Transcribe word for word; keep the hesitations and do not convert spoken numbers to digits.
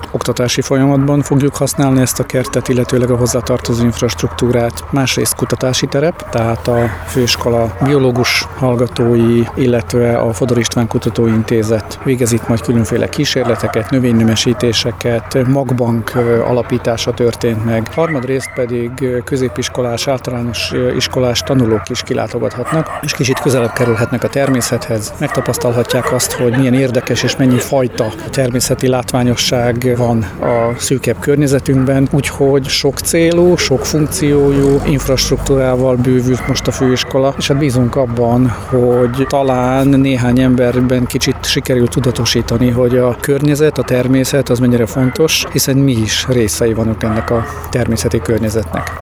oktatási folyamatban fogjuk használni ezt a kertet, illetőleg a hozzátartozó infrastruktúrát. Másrészt kutatási terep, tehát a főiskola biológus hallgatói, illetve a Fodor István Kutatóintézet végez itt majd különféle kísérleteket, növénynemesítéseket, magbank alapítása történt meg. Harmadrészt pedig középiskolás, általános iskolás tanulók is kilátogathatnak, és kicsit közelebb kerülhetnek a természethez. Megtapasztalhatják azt, hogy milyen érdekes és mennyi fajta természeti látványosság van a szűkebb környezetünkben, úgyhogy sok célú, sok funkciójú infrastruktúrával bővült most a főiskola, és hát bízunk abban, hogy talán néhány emberben kicsit sikerül tudatosítani, hogy a környezet, a természet az mennyire fontos, hiszen mi is részei vannak ennek a természeti környezetnek.